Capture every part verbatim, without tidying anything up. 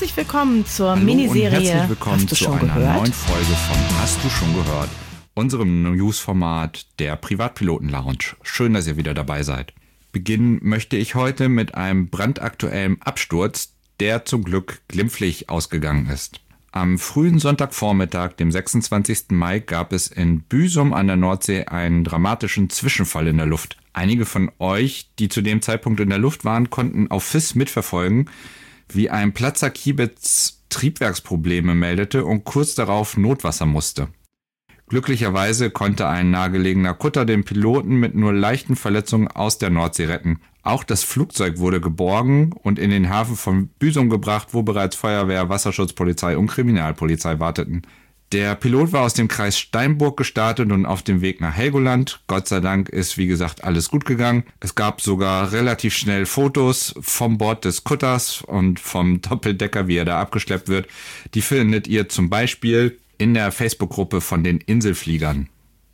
Herzlich willkommen zur Hallo Miniserie. Und herzlich willkommen Hast du zu schon einer gehört? neuen Folge von Hast du schon gehört? Unserem Newsformat der Privatpiloten-Lounge. Schön, dass ihr wieder dabei seid. Beginnen möchte ich heute mit einem brandaktuellen Absturz, der zum Glück glimpflich ausgegangen ist. Am frühen Sonntagvormittag, dem sechsundzwanzigsten Mai, gab es in Büsum an der Nordsee einen dramatischen Zwischenfall in der Luft. Einige von euch, die zu dem Zeitpunkt in der Luft waren, konnten auf F I S mitverfolgen, wie ein Platzer Kiebitz Triebwerksprobleme meldete und kurz darauf Notwasser musste. Glücklicherweise konnte ein nahegelegener Kutter den Piloten mit nur leichten Verletzungen aus der Nordsee retten. Auch das Flugzeug wurde geborgen und in den Hafen von Büsum gebracht, wo bereits Feuerwehr, Wasserschutzpolizei und Kriminalpolizei warteten. Der Pilot war aus dem Kreis Steinburg gestartet und auf dem Weg nach Helgoland. Gott sei Dank ist, wie gesagt, alles gut gegangen. Es gab sogar relativ schnell Fotos vom Bord des Kutters und vom Doppeldecker, wie er da abgeschleppt wird. Die findet ihr zum Beispiel in der Facebook-Gruppe von den Inselfliegern.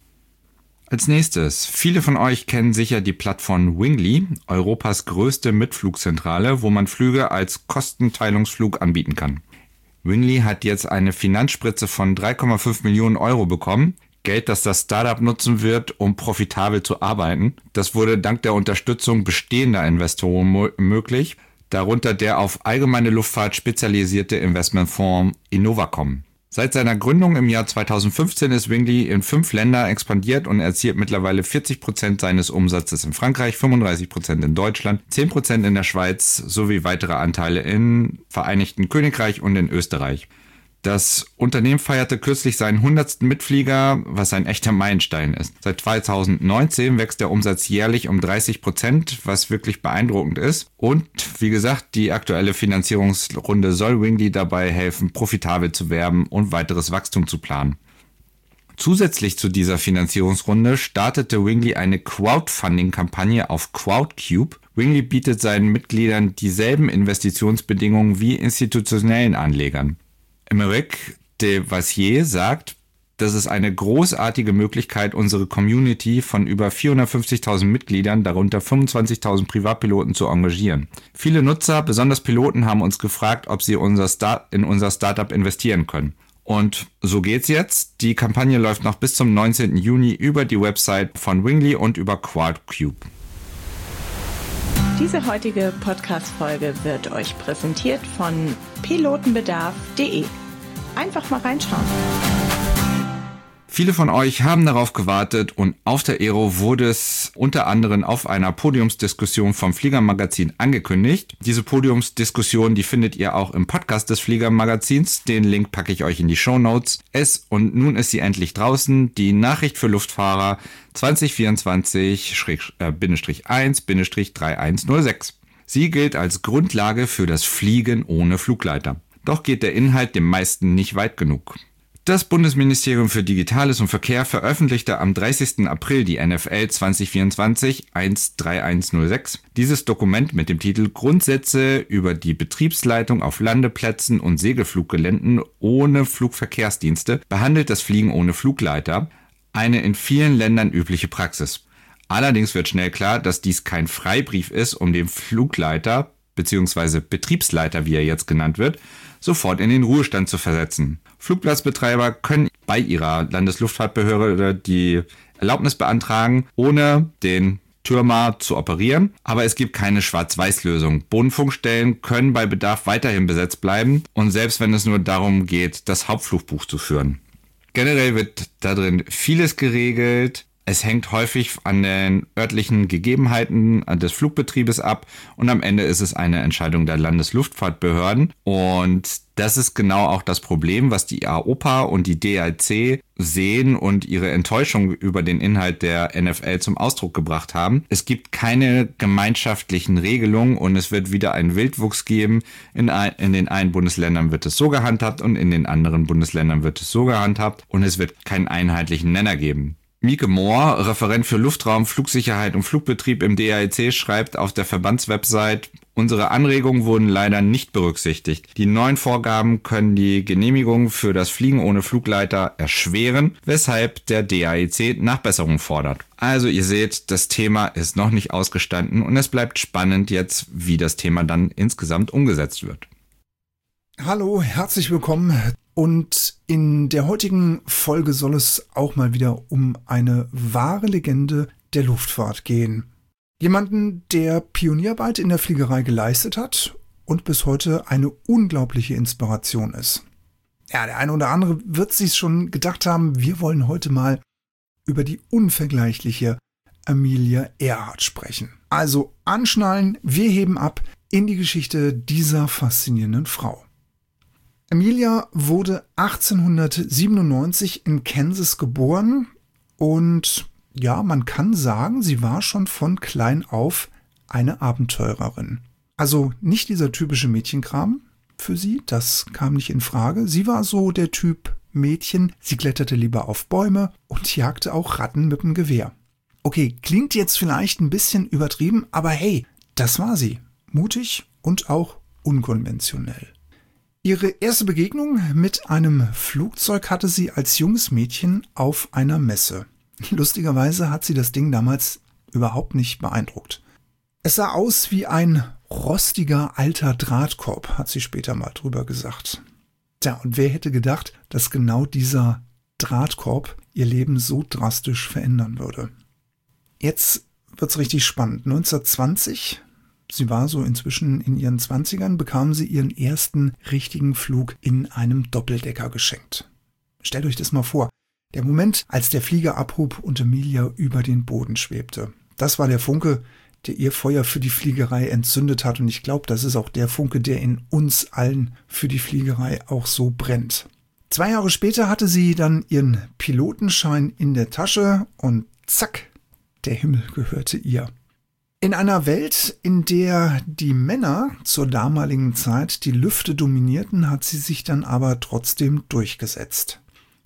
Als nächstes, viele von euch kennen sicher die Plattform Wingly, Europas größte Mitflugzentrale, wo man Flüge als Kostenteilungsflug anbieten kann. Wingly hat jetzt eine Finanzspritze von drei Komma fünf Millionen Euro bekommen. Geld, das das Startup nutzen wird, um profitabel zu arbeiten. Das wurde dank der Unterstützung bestehender Investoren mo- möglich, darunter der auf allgemeine Luftfahrt spezialisierte Investmentfonds Innovacom. Seit seiner Gründung im Jahr zweitausendfünfzehn ist Wingly in fünf Länder expandiert und erzielt mittlerweile vierzig Prozent seines Umsatzes in Frankreich, fünfunddreißig Prozent in Deutschland, zehn Prozent in der Schweiz sowie weitere Anteile im Vereinigten Königreich und in Österreich. Das Unternehmen feierte kürzlich seinen hundertsten Mitflieger, was ein echter Meilenstein ist. Seit zweitausendneunzehn wächst der Umsatz jährlich um dreißig Prozent, was wirklich beeindruckend ist. Und wie gesagt, die aktuelle Finanzierungsrunde soll Wingly dabei helfen, profitabel zu werden und weiteres Wachstum zu planen. Zusätzlich zu dieser Finanzierungsrunde startete Wingly eine Crowdfunding-Kampagne auf Crowdcube. Wingly bietet seinen Mitgliedern dieselben Investitionsbedingungen wie institutionellen Anlegern. Emeric de Vassier sagt, das ist eine großartige Möglichkeit, unsere Community von über vierhundertfünfzigtausend Mitgliedern, darunter fünfundzwanzigtausend Privatpiloten, zu engagieren. Viele Nutzer, besonders Piloten, haben uns gefragt, ob sie unser Start- in unser Startup investieren können. Und so geht's jetzt. Die Kampagne läuft noch bis zum neunzehnten Juni über die Website von Wingly und über Crowdcube. Diese heutige Podcast-Folge wird euch präsentiert von pilotenbedarf punkt de. Einfach mal reinschauen. Viele von euch haben darauf gewartet und auf der Aero wurde es unter anderem auf einer Podiumsdiskussion vom Fliegermagazin angekündigt. Diese Podiumsdiskussion, die findet ihr auch im Podcast des Fliegermagazins. Den Link packe ich euch in die Shownotes. Es und nun ist sie endlich draußen. Die Nachricht für Luftfahrer zwanzig vierundzwanzig eins drei eins null sechs. Sie gilt als Grundlage für das Fliegen ohne Flugleiter. Doch geht der Inhalt den meisten nicht weit genug. Das Bundesministerium für Digitales und Verkehr veröffentlichte am dreißigsten April die N F L zwanzig vierundzwanzig eins drei eins null sechs. Dieses Dokument mit dem Titel Grundsätze über die Betriebsleitung auf Landeplätzen und Segelfluggeländen ohne Flugverkehrsdienste behandelt das Fliegen ohne Flugleiter, eine in vielen Ländern übliche Praxis. Allerdings wird schnell klar, dass dies kein Freibrief ist, um den Flugleiter bzw. Betriebsleiter, wie er jetzt genannt wird, sofort in den Ruhestand zu versetzen. Flugplatzbetreiber können bei ihrer Landesluftfahrtbehörde die Erlaubnis beantragen, ohne den Türmer zu operieren, aber es gibt keine Schwarz-Weiß-Lösung. Bodenfunkstellen können bei Bedarf weiterhin besetzt bleiben und selbst wenn es nur darum geht, das Hauptflugbuch zu führen. Generell wird darin vieles geregelt. Es hängt häufig an den örtlichen Gegebenheiten des Flugbetriebes ab und am Ende ist es eine Entscheidung der Landesluftfahrtbehörden. Und das ist genau auch das Problem, was die A O P A und die D I C sehen und ihre Enttäuschung über den Inhalt der N F L zum Ausdruck gebracht haben. Es gibt keine gemeinschaftlichen Regelungen und es wird wieder einen Wildwuchs geben. In, ein, in den einen Bundesländern wird es so gehandhabt und in den anderen Bundesländern wird es so gehandhabt und es wird keinen einheitlichen Nenner geben. Mieke Mohr, Referent für Luftraum, Flugsicherheit und Flugbetrieb im D A I C, schreibt auf der Verbandswebsite, unsere Anregungen wurden leider nicht berücksichtigt. Die neuen Vorgaben können die Genehmigung für das Fliegen ohne Flugleiter erschweren, weshalb der D A I C Nachbesserungen fordert. Also ihr seht, das Thema ist noch nicht ausgestanden und es bleibt spannend jetzt, wie das Thema dann insgesamt umgesetzt wird. Hallo, herzlich willkommen. Und in der heutigen Folge soll es auch mal wieder um eine wahre Legende der Luftfahrt gehen. Jemanden, der Pionierarbeit in der Fliegerei geleistet hat und bis heute eine unglaubliche Inspiration ist. Ja, der eine oder andere wird sich schon gedacht haben, wir wollen heute mal über die unvergleichliche Amelia Earhart sprechen. Also anschnallen, wir heben ab in die Geschichte dieser faszinierenden Frau. Amelia wurde achtzehnhundertsiebenundneunzig in Kansas geboren und ja, man kann sagen, sie war schon von klein auf eine Abenteurerin. Also nicht dieser typische Mädchenkram für sie, das kam nicht in Frage. Sie war so der Typ Mädchen, sie kletterte lieber auf Bäume und jagte auch Ratten mit dem Gewehr. Okay, klingt jetzt vielleicht ein bisschen übertrieben, aber hey, das war sie. Mutig und auch unkonventionell. Ihre erste Begegnung mit einem Flugzeug hatte sie als junges Mädchen auf einer Messe. Lustigerweise hat sie das Ding damals überhaupt nicht beeindruckt. Es sah aus wie ein rostiger alter Drahtkorb, hat sie später mal drüber gesagt. Tja, und wer hätte gedacht, dass genau dieser Drahtkorb ihr Leben so drastisch verändern würde? Jetzt wird's richtig spannend. neunzehnhundertzwanzig, sie war so inzwischen in ihren Zwanzigern, bekam sie ihren ersten richtigen Flug in einem Doppeldecker geschenkt. Stellt euch das mal vor. Der Moment, als der Flieger abhob und Amelia über den Boden schwebte. Das war der Funke, der ihr Feuer für die Fliegerei entzündet hat. Und ich glaube, das ist auch der Funke, der in uns allen für die Fliegerei auch so brennt. Zwei Jahre später hatte sie dann ihren Pilotenschein in der Tasche und zack, der Himmel gehörte ihr. In einer Welt, in der die Männer zur damaligen Zeit die Lüfte dominierten, hat sie sich dann aber trotzdem durchgesetzt.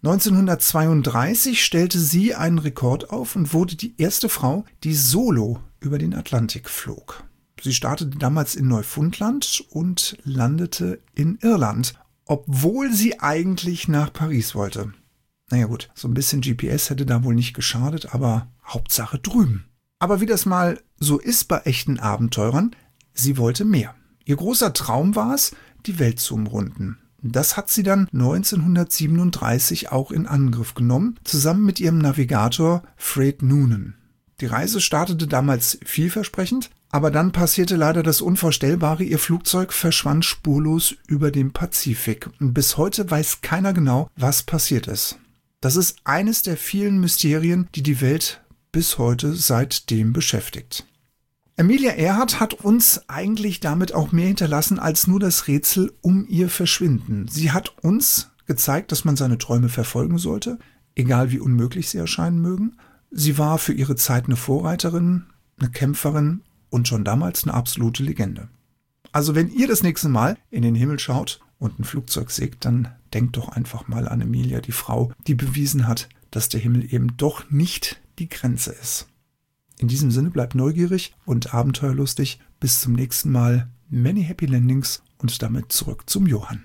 neunzehnhundertzweiunddreißig stellte sie einen Rekord auf und wurde die erste Frau, die solo über den Atlantik flog. Sie startete damals in Neufundland und landete in Irland, obwohl sie eigentlich nach Paris wollte. Naja gut, so ein bisschen G P S hätte da wohl nicht geschadet, aber Hauptsache drüben. Aber wie das mal so ist bei echten Abenteurern, sie wollte mehr. Ihr großer Traum war es, die Welt zu umrunden. Das hat sie dann neunzehnhundertsiebenunddreißig auch in Angriff genommen, zusammen mit ihrem Navigator Fred Noonan. Die Reise startete damals vielversprechend, aber dann passierte leider das Unvorstellbare, ihr Flugzeug verschwand spurlos über dem Pazifik. Und bis heute weiß keiner genau, was passiert ist. Das ist eines der vielen Mysterien, die die Welt bis heute seitdem beschäftigt. Amelia Earhart hat uns eigentlich damit auch mehr hinterlassen als nur das Rätsel um ihr Verschwinden. Sie hat uns gezeigt, dass man seine Träume verfolgen sollte, egal wie unmöglich sie erscheinen mögen. Sie war für ihre Zeit eine Vorreiterin, eine Kämpferin und schon damals eine absolute Legende. Also wenn ihr das nächste Mal in den Himmel schaut und ein Flugzeug seht, dann denkt doch einfach mal an Amelia, die Frau, die bewiesen hat, dass der Himmel eben doch nicht die Grenze ist. In diesem Sinne bleibt neugierig und abenteuerlustig. Bis zum nächsten Mal. Many Happy Landings und damit zurück zum Johann.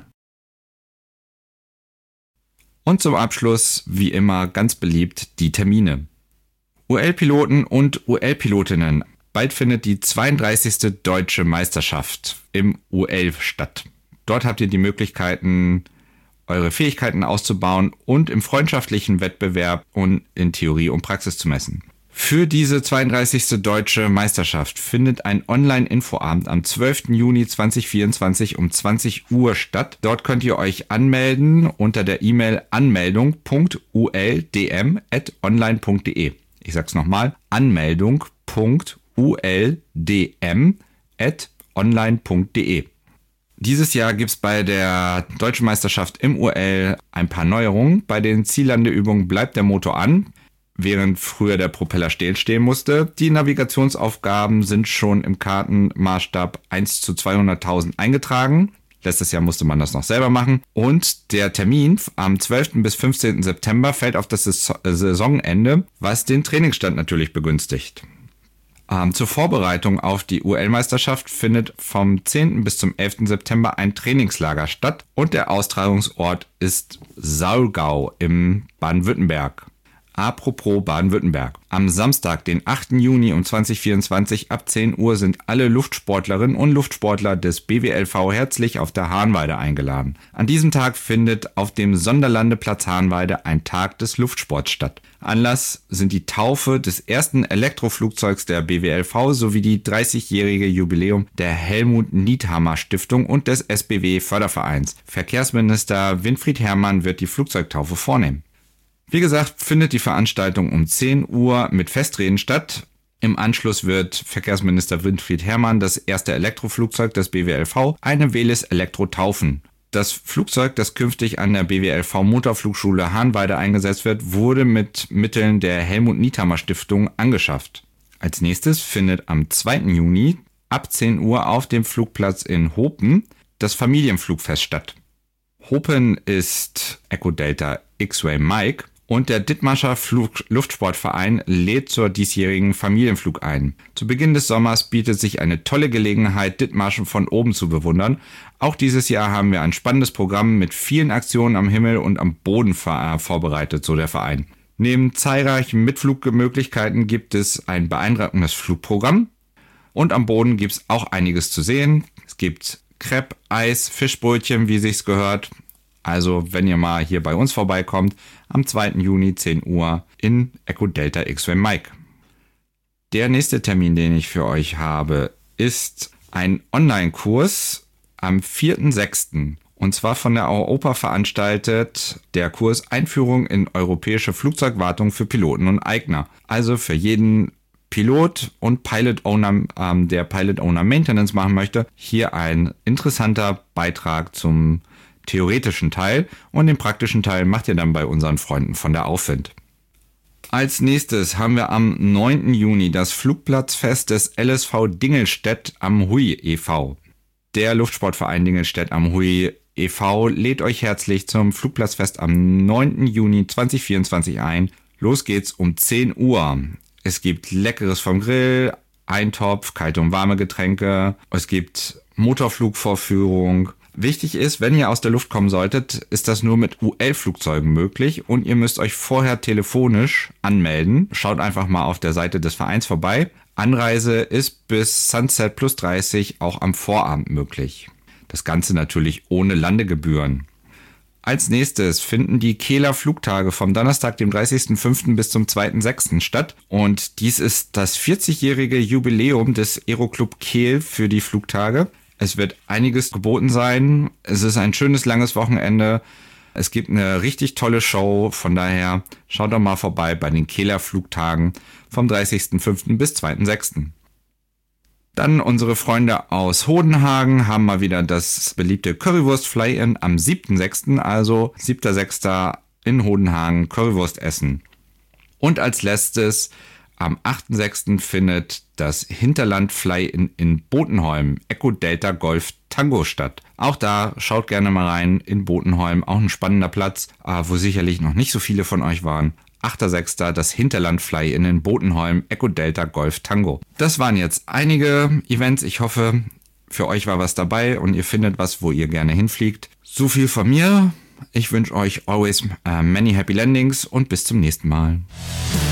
Und zum Abschluss, wie immer, ganz beliebt, die Termine. U L-Piloten und U L-Pilotinnen. Bald findet die zweiunddreißigste Deutsche Meisterschaft im U L statt. Dort habt ihr die Möglichkeiten, eure Fähigkeiten auszubauen und im freundschaftlichen Wettbewerb und in Theorie und Praxis zu messen. Für diese zweiunddreißigste Deutsche Meisterschaft findet ein Online-Infoabend am zwölften Juni zweitausendvierundzwanzig um zwanzig Uhr statt. Dort könnt ihr euch anmelden unter der E-Mail anmeldung punkt u l d m at online punkt d e. Ich sag's nochmal, anmeldung punkt u l d m at online punkt d e. Dieses Jahr gibt's bei der Deutschen Meisterschaft im U L ein paar Neuerungen. Bei den Ziellandeübungen bleibt der Motor an, während früher der Propeller stillstehen musste. Die Navigationsaufgaben sind schon im Kartenmaßstab eins zu zweihunderttausend eingetragen. Letztes Jahr musste man das noch selber machen. Und der Termin am zwölften bis fünfzehnten September fällt auf das Saisonende, was den Trainingsstand natürlich begünstigt. Ähm, zur Vorbereitung auf die U L-Meisterschaft findet vom zehnten bis zum elften September ein Trainingslager statt und der Austragungsort ist Saulgau im Baden-Württemberg. Apropos Baden-Württemberg. Am Samstag, den achten Juni um zwanzig vierundzwanzig ab zehn Uhr sind alle Luftsportlerinnen und Luftsportler des B W L V herzlich auf der Hahnweide eingeladen. An diesem Tag findet auf dem Sonderlandeplatz Hahnweide ein Tag des Luftsports statt. Anlass sind die Taufe des ersten Elektroflugzeugs der B W L V sowie die dreißigjährige Jubiläum der Helmut Niethammer Stiftung und des S B W Fördervereins. Verkehrsminister Winfried Herrmann wird die Flugzeugtaufe vornehmen. Wie gesagt, findet die Veranstaltung um zehn Uhr mit Festreden statt. Im Anschluss wird Verkehrsminister Winfried Herrmann das erste Elektroflugzeug des B W L V, eine Velis Elektro, taufen. Das Flugzeug, das künftig an der B W L V Motorflugschule Hahnweide eingesetzt wird, wurde mit Mitteln der Helmut Niethammer Stiftung angeschafft. Als nächstes findet am zweiten Juni ab zehn Uhr auf dem Flugplatz in Hopen das Familienflugfest statt. Hopen ist Echo Delta X-Ray Mike und der Dithmarscher Flug- Luftsportverein lädt zur diesjährigen Familienflug ein. Zu Beginn des Sommers bietet sich eine tolle Gelegenheit, Dithmarschen von oben zu bewundern. Auch dieses Jahr haben wir ein spannendes Programm mit vielen Aktionen am Himmel und am Boden vor- vorbereitet, so der Verein. Neben zahlreichen Mitflugmöglichkeiten gibt es ein beeindruckendes Flugprogramm und am Boden gibt es auch einiges zu sehen. Es gibt Crepe, Eis, Fischbrötchen, wie sich's gehört. Also, wenn ihr mal hier bei uns vorbeikommt, am zweiten Juni zehn Uhr in Echo Delta X-Ray Mike. Der nächste Termin, den ich für euch habe, ist ein Online-Kurs am vierten sechsten Und zwar von der Aopa veranstaltet der Kurs Einführung in europäische Flugzeugwartung für Piloten und Eigner. Also für jeden Pilot und Pilot Owner, ähm, der Pilot Owner Maintenance machen möchte, hier ein interessanter Beitrag zum theoretischen Teil, und den praktischen Teil macht ihr dann bei unseren Freunden von der Aufwind. Als nächstes haben wir am neunten Juni das Flugplatzfest des L S V Dingelstädt am Hui e V Der Luftsportverein Dingelstädt am Hui e V lädt euch herzlich zum Flugplatzfest am neunten Juni zweitausendvierundzwanzig ein. Los geht's um zehn Uhr. Es gibt Leckeres vom Grill, Eintopf, kalte und warme Getränke. Es gibt Motorflugvorführung. Wichtig ist, wenn ihr aus der Luft kommen solltet, ist das nur mit U L-Flugzeugen möglich und ihr müsst euch vorher telefonisch anmelden. Schaut einfach mal auf der Seite des Vereins vorbei. Anreise ist bis Sunset plus dreißig auch am Vorabend möglich. Das Ganze natürlich ohne Landegebühren. Als nächstes finden die Kehler Flugtage vom Donnerstag, dem dreißigsten fünften bis zum zweiten sechsten statt. Und dies ist das vierzigjährige Jubiläum des Aeroclub Kehl für die Flugtage. Es wird einiges geboten sein. Es ist ein schönes, langes Wochenende. Es gibt eine richtig tolle Show. Von daher schaut doch mal vorbei bei den Kehler Flugtagen vom dreißigsten fünften bis zweiten sechsten Dann unsere Freunde aus Hodenhagen haben mal wieder das beliebte Currywurst Fly-In am siebten sechsten Also siebter sechster in Hodenhagen Currywurst essen. Und als letztes am achten sechsten findet das Hinterland Fly-In in Botenholm, Echo Delta Golf Tango statt. Auch da schaut gerne mal rein in Botenholm, auch ein spannender Platz, wo sicherlich noch nicht so viele von euch waren. achter sechster das Hinterland Fly-In in Botenholm, Echo Delta Golf Tango. Das waren jetzt einige Events. Ich hoffe, für euch war was dabei und ihr findet was, wo ihr gerne hinfliegt. So viel von mir. Ich wünsche euch always uh, many happy landings und bis zum nächsten Mal.